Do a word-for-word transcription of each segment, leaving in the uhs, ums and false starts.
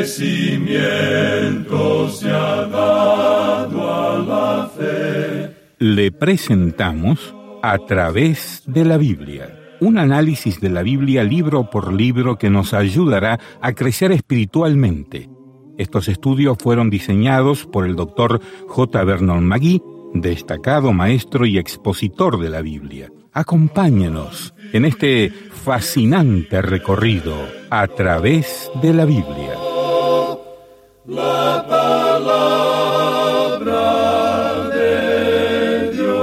crecimiento se ha dado a la fe. Le presentamos A través de la Biblia, un análisis de la Biblia libro por libro que nos ayudará a crecer espiritualmente. Estos estudios fueron diseñados por el doctor J. Vernon McGee, destacado maestro y expositor de la Biblia. Acompáñenos en este fascinante recorrido a través de la Biblia. La palabra de Dios.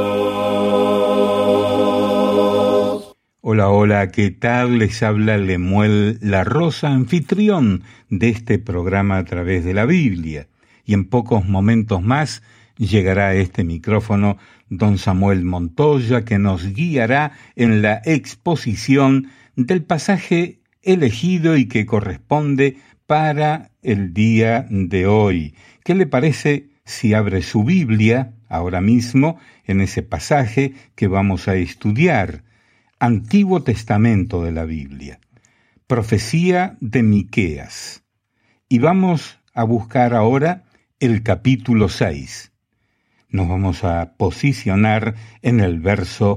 Hola, hola, ¿qué tal? Les habla Lemuel La Rosa, anfitrión de este programa a través de la Biblia. Y en pocos momentos más llegará a este micrófono don Samuel Montoya, que nos guiará en la exposición del pasaje elegido y que corresponde para el día de hoy. ¿Qué le parece si abre su Biblia ahora mismo en ese pasaje que vamos a estudiar? Antiguo Testamento de la Biblia, profecía de Miqueas. Y vamos a buscar ahora el capítulo seis. Nos vamos a posicionar en el verso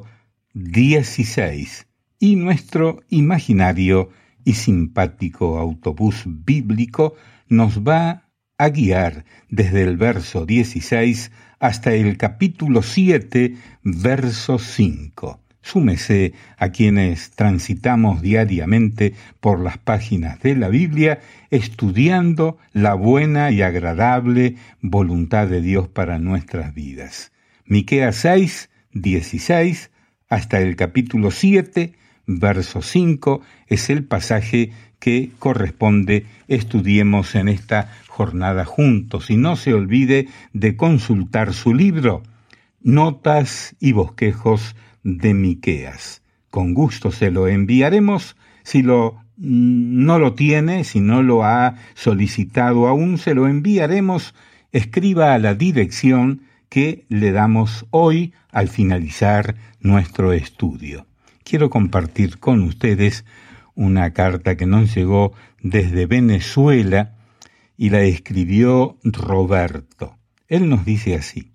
dieciséis y nuestro imaginario y simpático autobús bíblico nos va a guiar desde el verso dieciséis hasta el capítulo siete, verso cinco. Súmese a quienes transitamos diariamente por las páginas de la Biblia, estudiando la buena y agradable voluntad de Dios para nuestras vidas. Miqueas seis, dieciséis, hasta el capítulo siete, verso cinco, es el pasaje que corresponde estudiemos en esta jornada juntos. Y no se olvide de consultar su libro, Notas y Bosquejos de Miqueas. Con gusto se lo enviaremos. Si lo no lo tiene, si no lo ha solicitado aún, se lo enviaremos. Escriba a la dirección que le damos hoy al finalizar nuestro estudio. Quiero compartir con ustedes una carta que nos llegó desde Venezuela y la escribió Roberto. Él nos dice así: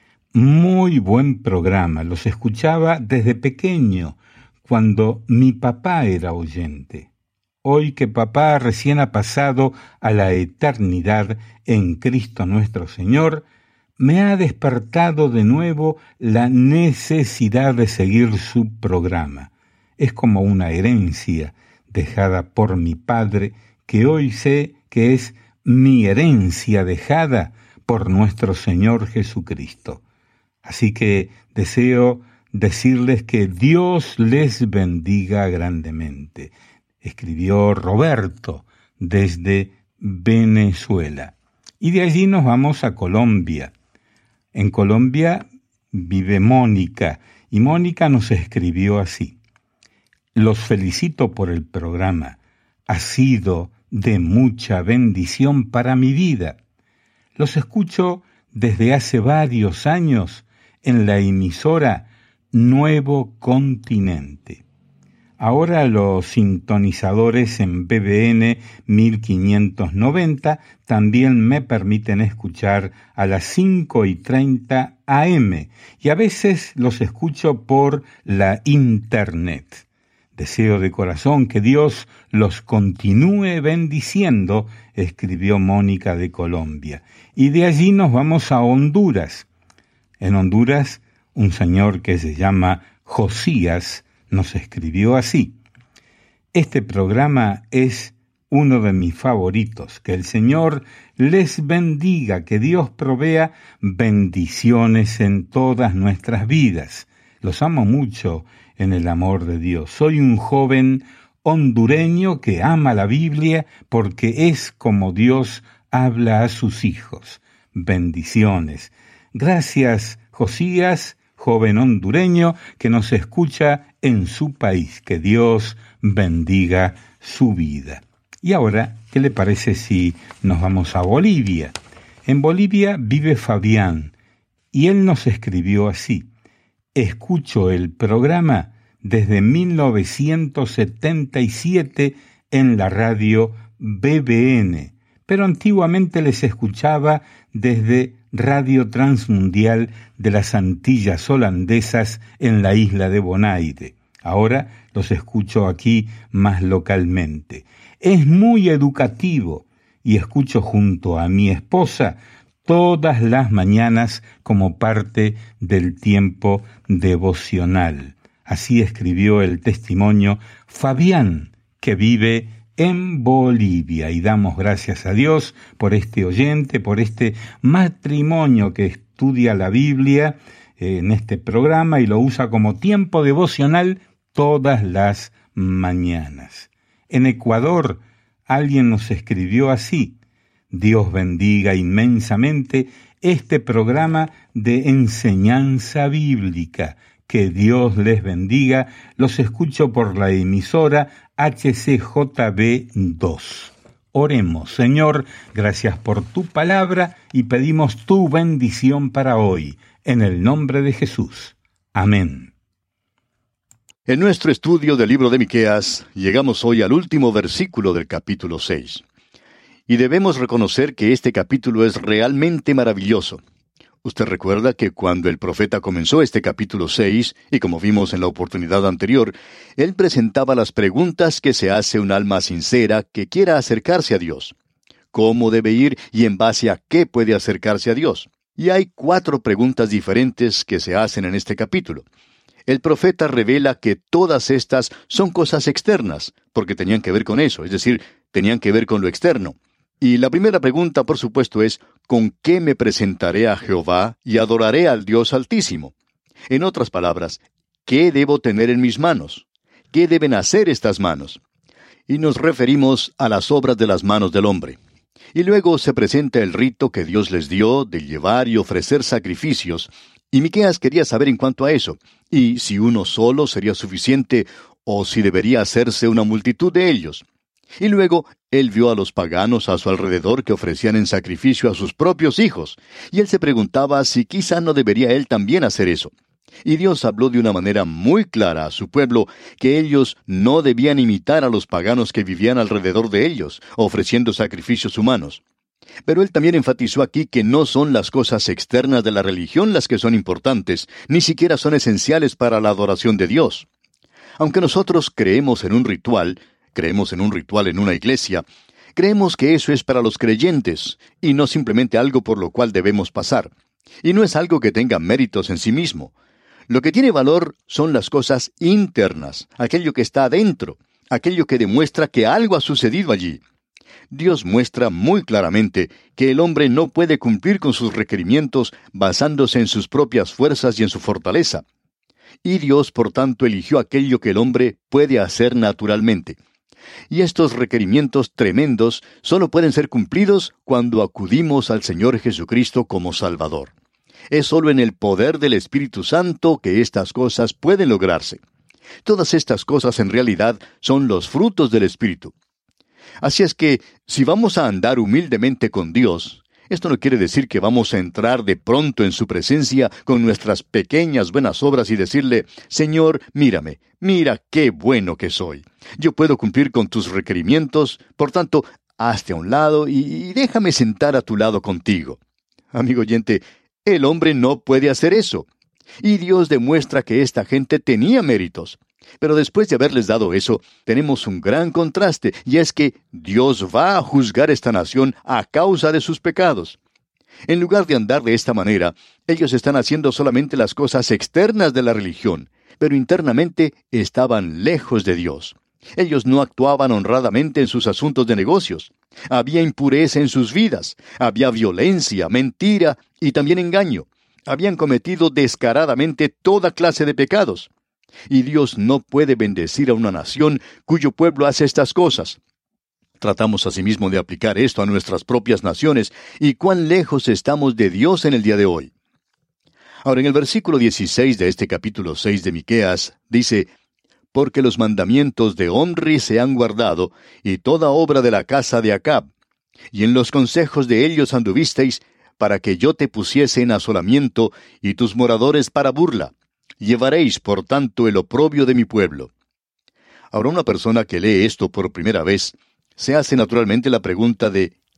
muy buen programa, los escuchaba desde pequeño, cuando mi papá era oyente. Hoy que papá recién ha pasado a la eternidad en Cristo nuestro Señor, me ha despertado de nuevo la necesidad de seguir su programa. Es como una herencia dejada por mi padre, que hoy sé que es mi herencia dejada por nuestro Señor Jesucristo. Así que deseo decirles que Dios les bendiga grandemente. Escribió Roberto desde Venezuela. Y de allí nos vamos a Colombia. En Colombia vive Mónica, y Mónica nos escribió así: los felicito por el programa. Ha sido de mucha bendición para mi vida. Los escucho desde hace varios años en la emisora Nuevo Continente. Ahora los sintonizadores en B B N mil quinientos noventa también me permiten escuchar a las cinco y treinta A M y a veces los escucho por la internet. Deseo de corazón que Dios los continúe bendiciendo, escribió Mónica de Colombia. Y de allí nos vamos a Honduras. En Honduras, un señor que se llama Josías nos escribió así: este programa es uno de mis favoritos. Que el Señor les bendiga, que Dios provea bendiciones en todas nuestras vidas. Los amo mucho en el amor de Dios. Soy un joven hondureño que ama la Biblia porque es como Dios habla a sus hijos. Bendiciones. Gracias, Josías, joven hondureño que nos escucha en su país. Que Dios bendiga su vida. Y ahora, ¿qué le parece si nos vamos a Bolivia? En Bolivia vive Fabián y él nos escribió así: escucho el programa desde mil novecientos setenta y siete en la radio B B N, pero antiguamente les escuchaba desde Radio Transmundial de las Antillas Holandesas en la isla de Bonaire. Ahora los escucho aquí más localmente. Es muy educativo y escucho junto a mi esposa todas las mañanas como parte del tiempo devocional. Así escribió el testimonio Fabián, que vive en Bolivia, y damos gracias a Dios por este oyente, por este matrimonio que estudia la Biblia eh, en este programa y lo usa como tiempo devocional todas las mañanas. En Ecuador, alguien nos escribió así: Dios bendiga inmensamente este programa de enseñanza bíblica. Que Dios les bendiga. Los escucho por la emisora H C J B dos. Oremos, Señor, gracias por tu palabra y pedimos tu bendición para hoy. En el nombre de Jesús. Amén. En nuestro estudio del libro de Miqueas, llegamos hoy al último versículo del capítulo seis. Y debemos reconocer que este capítulo es realmente maravilloso. Usted recuerda que cuando el profeta comenzó este capítulo seis, y como vimos en la oportunidad anterior, él presentaba las preguntas que se hace un alma sincera que quiera acercarse a Dios. ¿Cómo debe ir y en base a qué puede acercarse a Dios? Y hay cuatro preguntas diferentes que se hacen en este capítulo. El profeta revela que todas estas son cosas externas, porque tenían que ver con eso, es decir, tenían que ver con lo externo. Y la primera pregunta, por supuesto, es, ¿con qué me presentaré a Jehová y adoraré al Dios Altísimo? En otras palabras, ¿qué debo tener en mis manos? ¿Qué deben hacer estas manos? Y nos referimos a las obras de las manos del hombre. Y luego se presenta el rito que Dios les dio de llevar y ofrecer sacrificios, y Miqueas quería saber en cuanto a eso, y si uno solo sería suficiente, o si debería hacerse una multitud de ellos. Y luego él vio a los paganos a su alrededor que ofrecían en sacrificio a sus propios hijos, y él se preguntaba si quizá no debería él también hacer eso. Y Dios habló de una manera muy clara a su pueblo que ellos no debían imitar a los paganos que vivían alrededor de ellos, ofreciendo sacrificios humanos. Pero él también enfatizó aquí que no son las cosas externas de la religión las que son importantes, ni siquiera son esenciales para la adoración de Dios. Aunque nosotros creemos en un ritual, creemos en un ritual en una iglesia, creemos que eso es para los creyentes, y no simplemente algo por lo cual debemos pasar. Y no es algo que tenga méritos en sí mismo. Lo que tiene valor son las cosas internas, aquello que está adentro, aquello que demuestra que algo ha sucedido allí. Dios muestra muy claramente que el hombre no puede cumplir con sus requerimientos basándose en sus propias fuerzas y en su fortaleza. Y Dios, por tanto, eligió aquello que el hombre puede hacer naturalmente. Y estos requerimientos tremendos solo pueden ser cumplidos cuando acudimos al Señor Jesucristo como Salvador. Es solo en el poder del Espíritu Santo que estas cosas pueden lograrse. Todas estas cosas en realidad son los frutos del Espíritu. Así es que, si vamos a andar humildemente con Dios, esto no quiere decir que vamos a entrar de pronto en su presencia con nuestras pequeñas buenas obras y decirle, Señor, mírame, mira qué bueno que soy. Yo puedo cumplir con tus requerimientos, por tanto, hazte a un lado y, y déjame sentar a tu lado contigo. Amigo oyente, el hombre no puede hacer eso. Y Dios demuestra que esta gente tenía méritos. Pero después de haberles dado eso, tenemos un gran contraste, y es que Dios va a juzgar esta nación a causa de sus pecados. En lugar de andar de esta manera, ellos están haciendo solamente las cosas externas de la religión, pero internamente estaban lejos de Dios. Ellos no actuaban honradamente en sus asuntos de negocios. Había impureza en sus vidas, había violencia, mentira y también engaño. Habían cometido descaradamente toda clase de pecados. Y Dios no puede bendecir a una nación cuyo pueblo hace estas cosas. Tratamos asimismo de aplicar esto a nuestras propias naciones, y cuán lejos estamos de Dios en el día de hoy. Ahora, en el versículo dieciséis de este capítulo seis de Miqueas, dice, «Porque los mandamientos de Omri se han guardado, y toda obra de la casa de Acab, y en los consejos de ellos anduvisteis, para que yo te pusiese en asolamiento, y tus moradores para burla. Llevaréis, por tanto, el oprobio de mi pueblo». Ahora, una persona que lee esto por primera vez, se hace naturalmente la pregunta de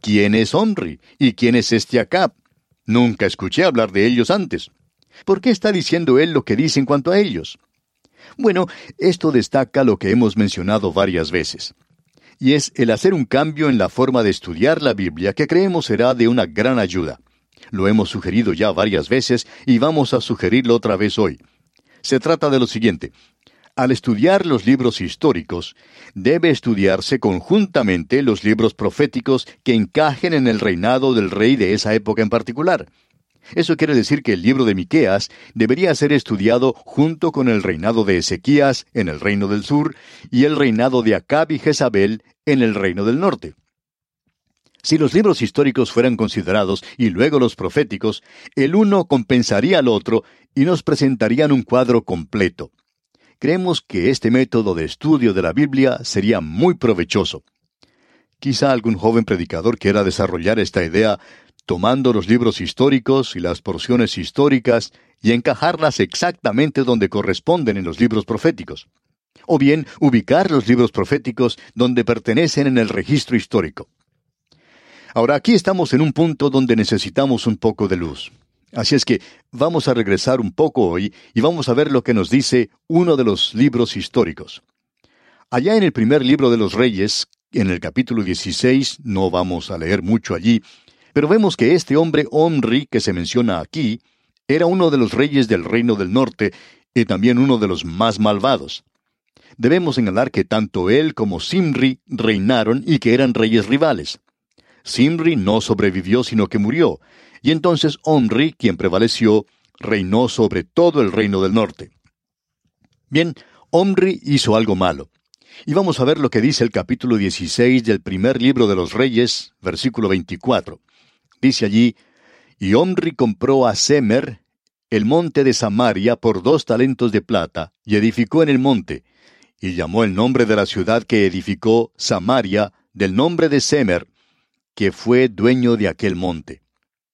¿quién es Omri? ¿Y quién es este Acab? Nunca escuché hablar de ellos antes. ¿Por qué está diciendo él lo que dice en cuanto a ellos? Bueno, esto destaca lo que hemos mencionado varias veces. Y es el hacer un cambio en la forma de estudiar la Biblia que creemos será de una gran ayuda. Lo hemos sugerido ya varias veces y vamos a sugerirlo otra vez hoy. Se trata de lo siguiente. Al estudiar los libros históricos, debe estudiarse conjuntamente los libros proféticos que encajen en el reinado del rey de esa época en particular. Eso quiere decir que el libro de Miqueas debería ser estudiado junto con el reinado de Ezequías en el reino del sur y el reinado de Acab y Jezabel en el reino del norte. Si los libros históricos fueran considerados y luego los proféticos, el uno compensaría al otro y nos presentarían un cuadro completo. Creemos que este método de estudio de la Biblia sería muy provechoso. Quizá algún joven predicador quiera desarrollar esta idea tomando los libros históricos y las porciones históricas y encajarlas exactamente donde corresponden en los libros proféticos. O bien, ubicar los libros proféticos donde pertenecen en el registro histórico. Ahora, aquí estamos en un punto donde necesitamos un poco de luz. Así es que vamos a regresar un poco hoy y vamos a ver lo que nos dice uno de los libros históricos. Allá en el primer libro de los Reyes, en el capítulo dieciséis, no vamos a leer mucho allí, pero vemos que este hombre Omri, que se menciona aquí, era uno de los reyes del reino del norte y también uno de los más malvados. Debemos señalar que tanto él como Zimri reinaron y que eran reyes rivales. Zimri no sobrevivió sino que murió, y entonces Omri, quien prevaleció, reinó sobre todo el reino del norte. Bien, Omri hizo algo malo. Y vamos a ver lo que dice el capítulo dieciséis del primer libro de los Reyes, versículo veinticuatro. Dice allí, y Omri compró a Semer, el monte de Samaria, por dos talentos de plata, y edificó en el monte, y llamó el nombre de la ciudad que edificó Samaria, del nombre de Semer, que fue dueño de aquel monte.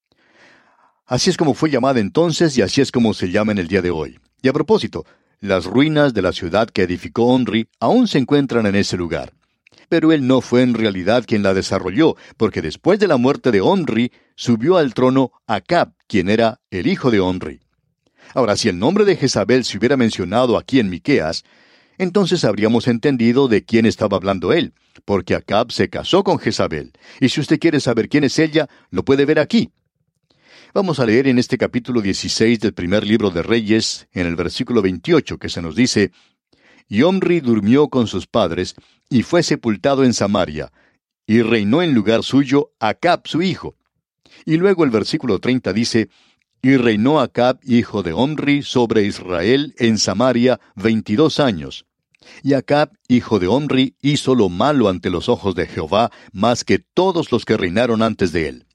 Así es como fue llamada entonces, y así es como se llama en el día de hoy. Y a propósito, las ruinas de la ciudad que edificó Omri aún se encuentran en ese lugar. Pero él no fue en realidad quien la desarrolló, porque después de la muerte de Omri, subió al trono Acab, quien era el hijo de Omri. Ahora, si el nombre de Jezabel se hubiera mencionado aquí en Miqueas, entonces habríamos entendido de quién estaba hablando él, porque Acab se casó con Jezabel, y si usted quiere saber quién es ella, lo puede ver aquí. Vamos a leer en este capítulo dieciséis del primer libro de Reyes, en el versículo veintiocho, que se nos dice, y Omri durmió con sus padres, y fue sepultado en Samaria, y reinó en lugar suyo Acab su hijo. Y luego el versículo treinta dice, y reinó Acab, hijo de Omri, sobre Israel en Samaria veintidós años. Y Acab, hijo de Omri, hizo lo malo ante los ojos de Jehová, más que todos los que reinaron antes de él.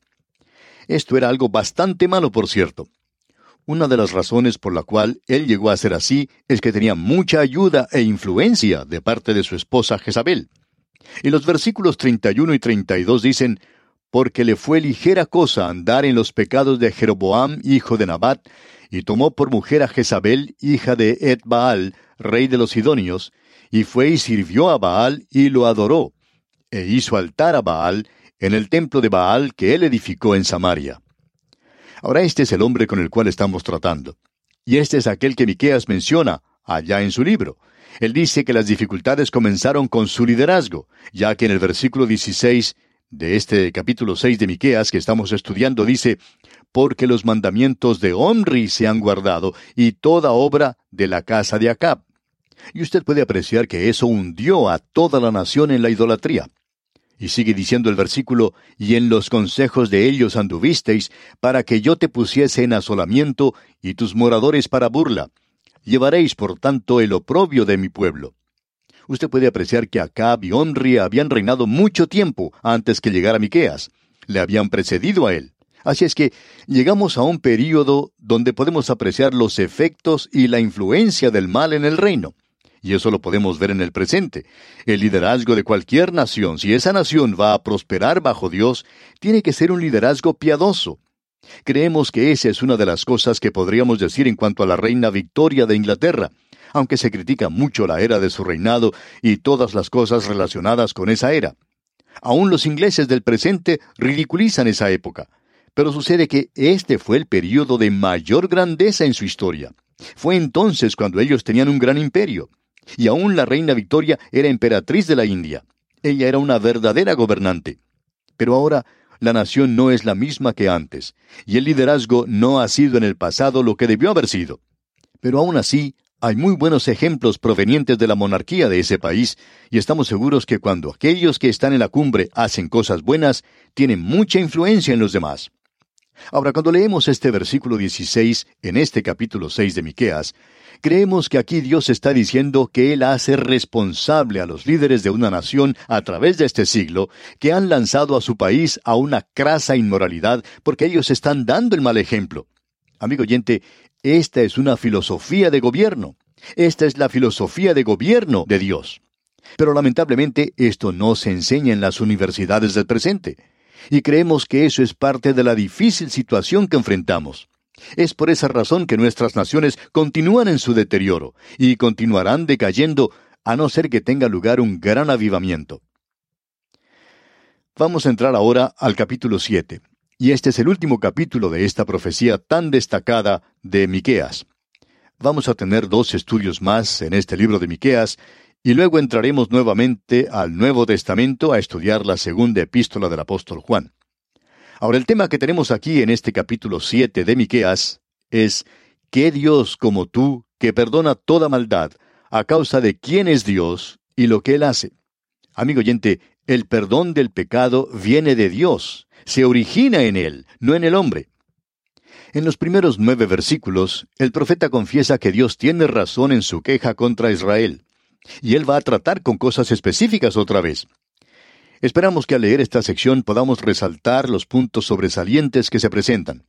Esto era algo bastante malo, por cierto. Una de las razones por la cual él llegó a ser así es que tenía mucha ayuda e influencia de parte de su esposa Jezabel. Y los versículos treinta y uno y treinta y dos dicen, porque le fue ligera cosa andar en los pecados de Jeroboam, hijo de Nabat, y tomó por mujer a Jezabel, hija de Et-Baal, rey de los Sidonios, y fue y sirvió a Baal y lo adoró, e hizo altar a Baal en el templo de Baal que él edificó en Samaria. Ahora este es el hombre con el cual estamos tratando. Y este es aquel que Miqueas menciona allá en su libro. Él dice que las dificultades comenzaron con su liderazgo, ya que en el versículo dieciséis de este capítulo seis de Miqueas que estamos estudiando dice, porque los mandamientos de Omri se han guardado y toda obra de la casa de Acab. Y usted puede apreciar que eso hundió a toda la nación en la idolatría. Y sigue diciendo el versículo, y en los consejos de ellos anduvisteis, para que yo te pusiese en asolamiento, y tus moradores para burla. Llevaréis, por tanto, el oprobio de mi pueblo. Usted puede apreciar que Acab y Omri habían reinado mucho tiempo antes que llegara Miqueas. Le habían precedido a él. Así es que llegamos a un período donde podemos apreciar los efectos y la influencia del mal en el reino. Y eso lo podemos ver en el presente. El liderazgo de cualquier nación, si esa nación va a prosperar bajo Dios, tiene que ser un liderazgo piadoso. Creemos que esa es una de las cosas que podríamos decir en cuanto a la reina Victoria de Inglaterra, aunque se critica mucho la era de su reinado y todas las cosas relacionadas con esa era. Aún los ingleses del presente ridiculizan esa época. Pero sucede que este fue el período de mayor grandeza en su historia. Fue entonces cuando ellos tenían un gran imperio. Y aún la reina Victoria era emperatriz de la India. Ella era una verdadera gobernante. Pero ahora la nación no es la misma que antes, y el liderazgo no ha sido en el pasado lo que debió haber sido. Pero aún así, hay muy buenos ejemplos provenientes de la monarquía de ese país, y estamos seguros que cuando aquellos que están en la cumbre hacen cosas buenas, tienen mucha influencia en los demás. Ahora, cuando leemos este versículo dieciséis en este capítulo seis de Miqueas, creemos que aquí Dios está diciendo que Él hace responsable a los líderes de una nación a través de este siglo, que han lanzado a su país a una crasa inmoralidad porque ellos están dando el mal ejemplo. Amigo oyente, esta es una filosofía de gobierno. Esta es la filosofía de gobierno de Dios. Pero lamentablemente esto no se enseña en las universidades del presente. Y creemos que eso es parte de la difícil situación que enfrentamos. Es por esa razón que nuestras naciones continúan en su deterioro y continuarán decayendo a no ser que tenga lugar un gran avivamiento. Vamos a entrar ahora al capítulo siete. Y este es el último capítulo de esta profecía tan destacada de Miqueas. Vamos a tener dos estudios más en este libro de Miqueas, y luego entraremos nuevamente al Nuevo Testamento a estudiar la segunda epístola del apóstol Juan. Ahora, el tema que tenemos aquí en este capítulo siete de Miqueas es ¿qué Dios como tú, que perdona toda maldad, a causa de quién es Dios y lo que Él hace? Amigo oyente, el perdón del pecado viene de Dios, se origina en Él, no en el hombre. En los primeros nueve versículos, el profeta confiesa que Dios tiene razón en su queja contra Israel. Y Él va a tratar con cosas específicas otra vez. Esperamos que al leer esta sección podamos resaltar los puntos sobresalientes que se presentan.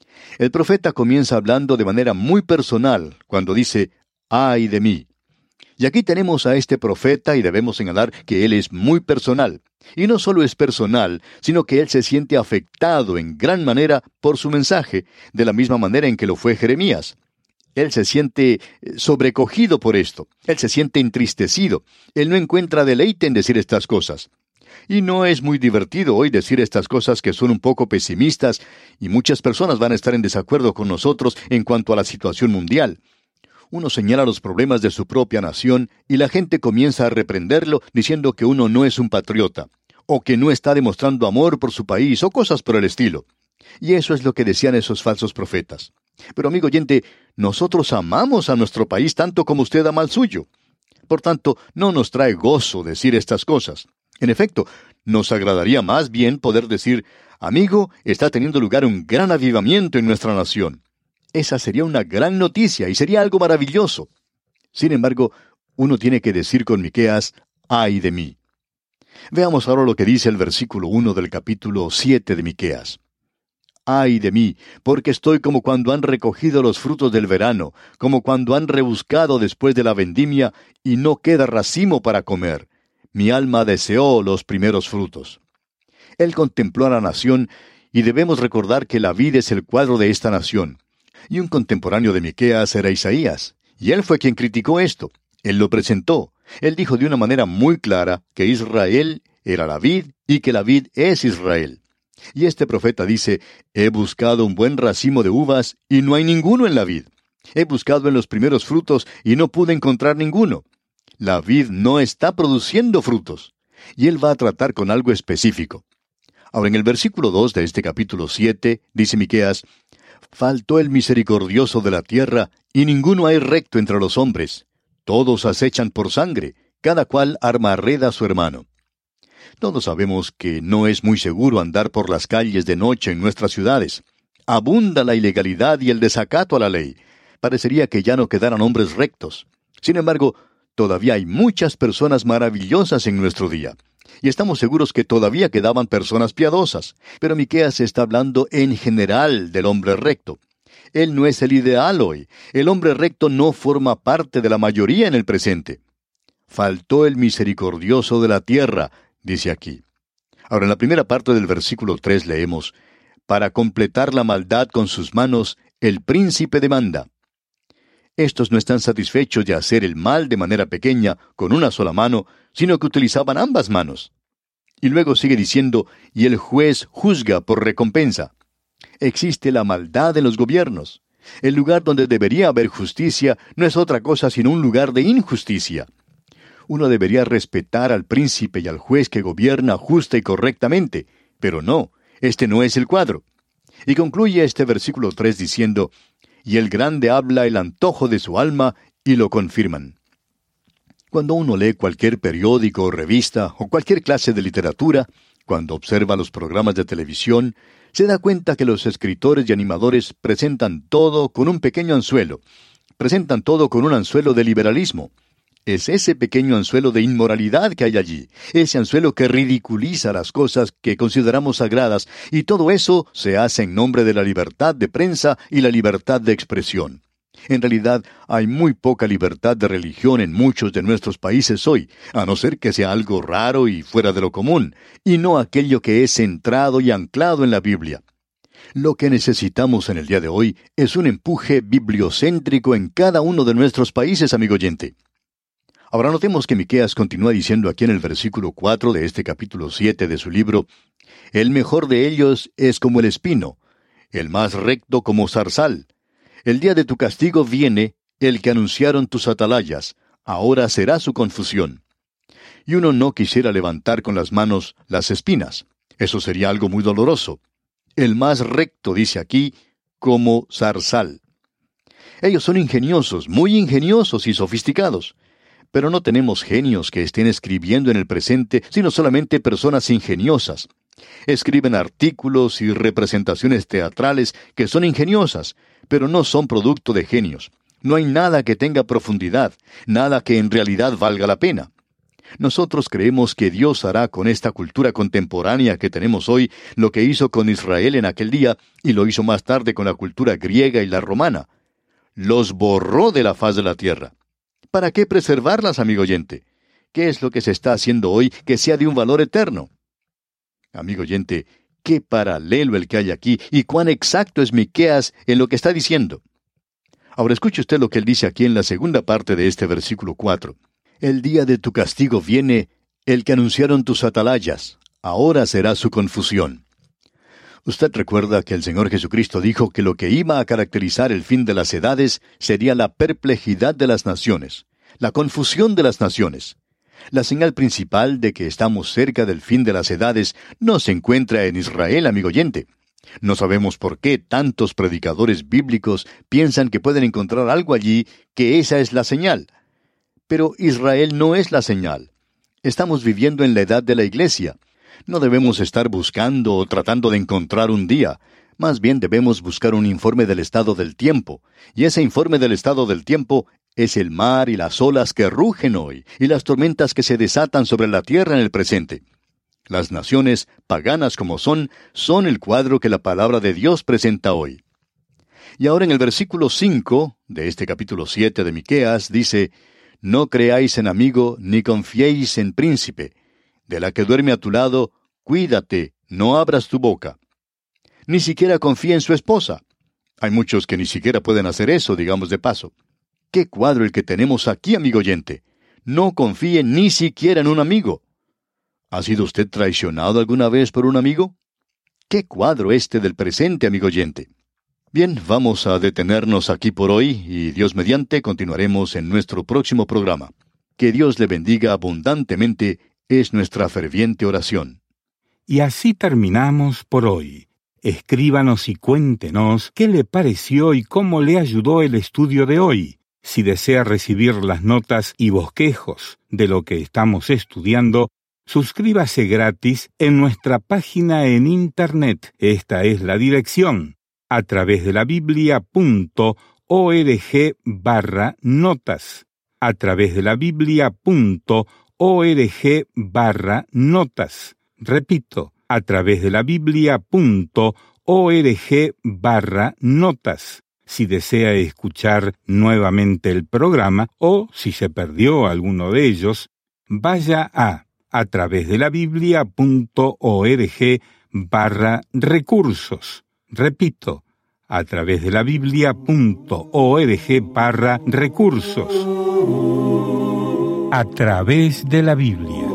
El profeta comienza hablando de manera muy personal cuando dice, ¡ay de mí! Y aquí tenemos a este profeta y debemos señalar que él es muy personal. Y no solo es personal, sino que él se siente afectado en gran manera por su mensaje, de la misma manera en que lo fue Jeremías. Él se siente sobrecogido por esto. Él se siente entristecido. Él no encuentra deleite en decir estas cosas. Y no es muy divertido hoy decir estas cosas que son un poco pesimistas, y muchas personas van a estar en desacuerdo con nosotros en cuanto a la situación mundial. Uno señala los problemas de su propia nación y la gente comienza a reprenderlo diciendo que uno no es un patriota, o que no está demostrando amor por su país, o cosas por el estilo. Y eso es lo que decían esos falsos profetas. Pero amigo oyente, nosotros amamos a nuestro país tanto como usted ama al suyo. Por tanto, no nos trae gozo decir estas cosas. En efecto, nos agradaría más bien poder decir, amigo, está teniendo lugar un gran avivamiento en nuestra nación. Esa sería una gran noticia y sería algo maravilloso. Sin embargo, uno tiene que decir con Miqueas, ¡ay de mí! Veamos ahora lo que dice el versículo uno del capítulo siete de Miqueas. ¡Ay de mí! Porque estoy como cuando han recogido los frutos del verano, como cuando han rebuscado después de la vendimia, y no queda racimo para comer. Mi alma deseó los primeros frutos. Él contempló a la nación, y debemos recordar que la vid es el cuadro de esta nación. Y un contemporáneo de Miqueas era Isaías, y él fue quien criticó esto. Él lo presentó. Él dijo de una manera muy clara que Israel era la vid y que la vid es Israel. Y este profeta dice, he buscado un buen racimo de uvas y no hay ninguno en la vid. He buscado en los primeros frutos y no pude encontrar ninguno. La vid no está produciendo frutos. Y él va a tratar con algo específico. Ahora en el versículo dos de este capítulo siete, dice Miqueas, faltó el misericordioso de la tierra, y ninguno hay recto entre los hombres. Todos acechan por sangre, cada cual arma red a su hermano. Todos sabemos que no es muy seguro andar por las calles de noche en nuestras ciudades. Abunda la ilegalidad y el desacato a la ley. Parecería que ya no quedaran hombres rectos. Sin embargo, todavía hay muchas personas maravillosas en nuestro día. Y estamos seguros que todavía quedaban personas piadosas. Pero Miqueas está hablando en general del hombre recto. Él no es el ideal hoy. El hombre recto no forma parte de la mayoría en el presente. Faltó el misericordioso de la tierra, dice aquí. Ahora, en la primera parte del versículo tres leemos, para completar la maldad con sus manos, el príncipe demanda. Estos no están satisfechos de hacer el mal de manera pequeña, con una sola mano, sino que utilizaban ambas manos. Y luego sigue diciendo, y el juez juzga por recompensa. Existe la maldad en los gobiernos. El lugar donde debería haber justicia no es otra cosa sino un lugar de injusticia. Uno debería respetar al príncipe y al juez que gobierna justa y correctamente, pero no, este no es el cuadro. Y concluye este versículo tres diciendo, y el grande habla el antojo de su alma, y lo confirman. Cuando uno lee cualquier periódico o revista, o cualquier clase de literatura, cuando observa los programas de televisión, se da cuenta que los escritores y animadores presentan todo con un pequeño anzuelo. Presentan todo con un anzuelo de liberalismo. Es ese pequeño anzuelo de inmoralidad que hay allí, ese anzuelo que ridiculiza las cosas que consideramos sagradas, y todo eso se hace en nombre de la libertad de prensa y la libertad de expresión. En realidad, hay muy poca libertad de religión en muchos de nuestros países hoy, a no ser que sea algo raro y fuera de lo común, y no aquello que es centrado y anclado en la Biblia. Lo que necesitamos en el día de hoy es un empuje bibliocéntrico en cada uno de nuestros países, amigo oyente. Ahora notemos que Miqueas continúa diciendo aquí en el versículo cuatro de este capítulo siete de su libro, «El mejor de ellos es como el espino, el más recto como zarzal. El día de tu castigo viene, el que anunciaron tus atalayas, ahora será su confusión». Y uno no quisiera levantar con las manos las espinas. Eso sería algo muy doloroso. El más recto, dice aquí, como zarzal. Ellos son ingeniosos, muy ingeniosos y sofisticados. Pero no tenemos genios que estén escribiendo en el presente, sino solamente personas ingeniosas. Escriben artículos y representaciones teatrales que son ingeniosas, pero no son producto de genios. No hay nada que tenga profundidad, nada que en realidad valga la pena. Nosotros creemos que Dios hará con esta cultura contemporánea que tenemos hoy lo que hizo con Israel en aquel día y lo hizo más tarde con la cultura griega y la romana. Los borró de la faz de la tierra. ¿Para qué preservarlas, amigo oyente? ¿Qué es lo que se está haciendo hoy que sea de un valor eterno? Amigo oyente, qué paralelo el que hay aquí y cuán exacto es Miqueas en lo que está diciendo. Ahora escuche usted lo que él dice aquí en la segunda parte de este versículo cuatro. El día de tu castigo viene, el que anunciaron tus atalayas, ahora será su confusión. Usted recuerda que el Señor Jesucristo dijo que lo que iba a caracterizar el fin de las edades sería la perplejidad de las naciones, la confusión de las naciones. La señal principal de que estamos cerca del fin de las edades no se encuentra en Israel, amigo oyente. No sabemos por qué tantos predicadores bíblicos piensan que pueden encontrar algo allí, que esa es la señal. Pero Israel no es la señal. Estamos viviendo en la edad de la iglesia. No debemos estar buscando o tratando de encontrar un día. Más bien debemos buscar un informe del estado del tiempo. Y ese informe del estado del tiempo es el mar y las olas que rugen hoy, y las tormentas que se desatan sobre la tierra en el presente. Las naciones, paganas como son, son el cuadro que la palabra de Dios presenta hoy. Y ahora en el versículo cinco de este capítulo siete de Miqueas dice, «No creáis en amigo, ni confiéis en príncipe. De la que duerme a tu lado, cuídate, no abras tu boca. Ni siquiera confía en su esposa». Hay muchos que ni siquiera pueden hacer eso, digamos de paso. ¡Qué cuadro el que tenemos aquí, amigo oyente! No confíe ni siquiera en un amigo. ¿Ha sido usted traicionado alguna vez por un amigo? ¡Qué cuadro este del presente, amigo oyente! Bien, vamos a detenernos aquí por hoy y Dios mediante continuaremos en nuestro próximo programa. Que Dios le bendiga abundantemente es nuestra ferviente oración. Y así terminamos por hoy. Escríbanos y cuéntenos qué le pareció y cómo le ayudó el estudio de hoy. Si desea recibir las notas y bosquejos de lo que estamos estudiando, suscríbase gratis en nuestra página en Internet. Esta es la dirección, a través de la biblia punto org barra notas. A través de la biblia punto org barra notas. Repito, a través de la biblia punto org barra notas. Si desea escuchar nuevamente el programa o si se perdió alguno de ellos, vaya a a través de la biblia punto org barra recursos. Repito, a través de la biblia punto org barra recursos. A través de la Biblia.